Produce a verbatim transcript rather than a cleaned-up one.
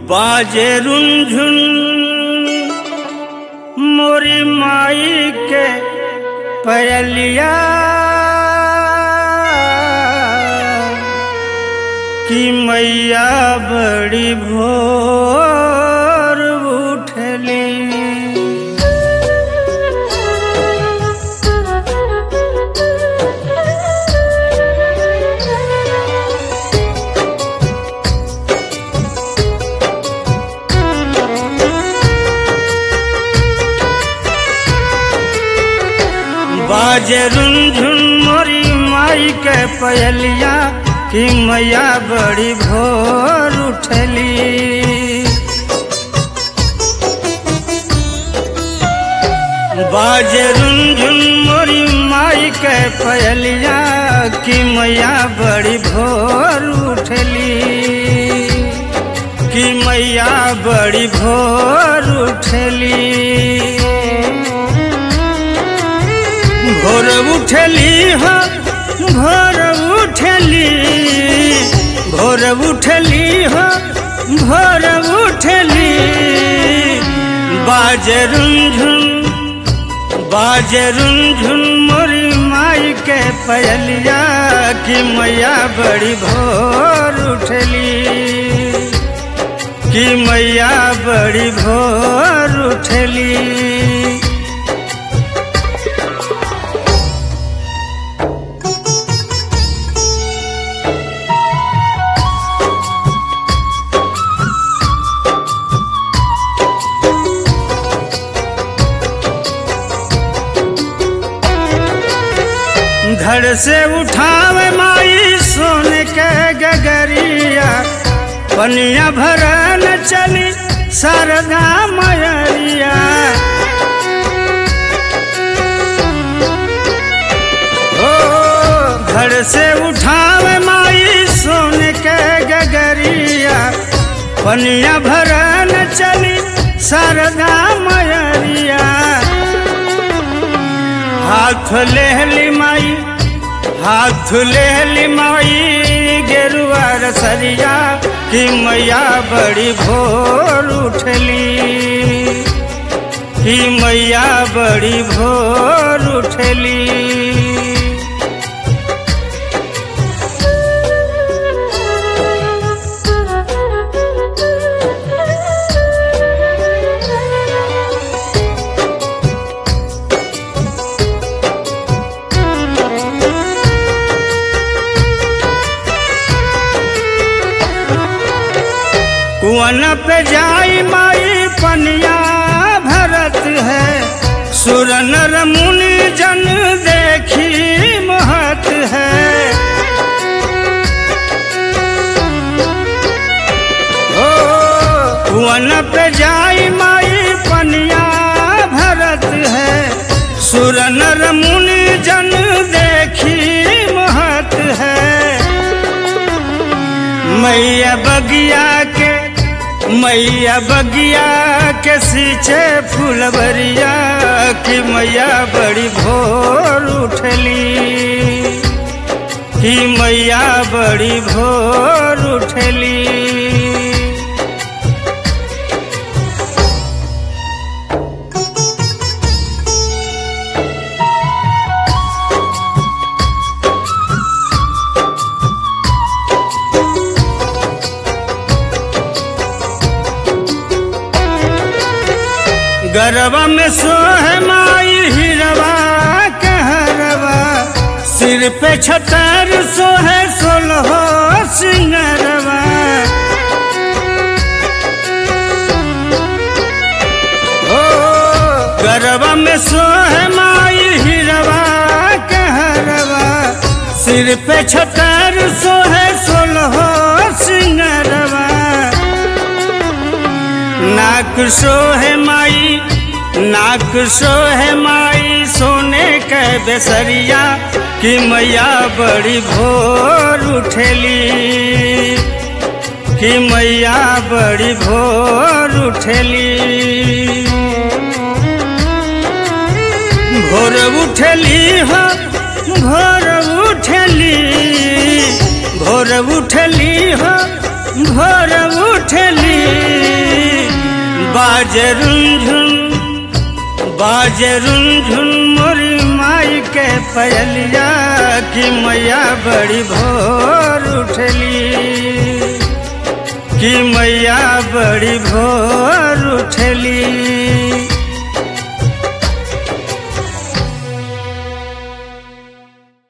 बाजे रुंझुन मोरी माई के पयलिया कि मैया बड़ी भोर उठली। बाजे रुंझुन मोरी माई के पयलिया कि मैया बड़ी भोर उठली। बाजे रुंझुन मोरी माई के पयलिया कि मैया बड़ी भोर उठली। कि मैया बड़ी भोर उठली। भोर उठली हो भोर उठली। भोर उठली हो भोर उठली। बाजे रुंझुन बाजे रुंझुन मोरी माई के पयलिया कि मैया बड़ी भोर उठली। कि मैया बड़ी भोर उठली। घर से उठावे माई सोने के गगरिया पनिया भरन चली शारदा मयरिया। ओ घर से उठावे माई सोने के गगरिया पनिया भरन चली शारदा मयरिया। हाथ लेहली माई हाथ लेहली माई गेरुआ रसरिया कि मैया बड़ी भोर उठली। कि मैया बड़ी भोर उठली। कुआन पे जाई माई पनिया भरत है। सुर नर मुनि जन देखी महत है। ओ कुआन पे जाई माई पनिया भरत है। सुर नर मुनि जन देखी महत है। मैया बगिया के मैया बगिया के सींचे फूलवरिया कि मैया बड़ी भोर उठली। कि मैया बड़ी भोर उठली। गरबा में सोहे माई हिरवा कहरवा। सिर पे छतर सोहे सोलहो सिंगरवा। ओ गरबा में सोहे माई हिरवा कहरवा। सिर पे छतर सोहे सोलहो सिंगरवा। नाक सोहे माई नाक सोहे माई सोने के बेसरिया कि मैया बड़ी भोर उठली। कि मैया बड़ी भोर उठली। भोर उठली हो भोर उठली। भोर उठली हो भोर उठली। बाजे रुंझुन बाजे रुंझुन मोरी माई के पयलिया कि मैया बड़ी भोर उठली कि मैया बड़ी भोर उठली।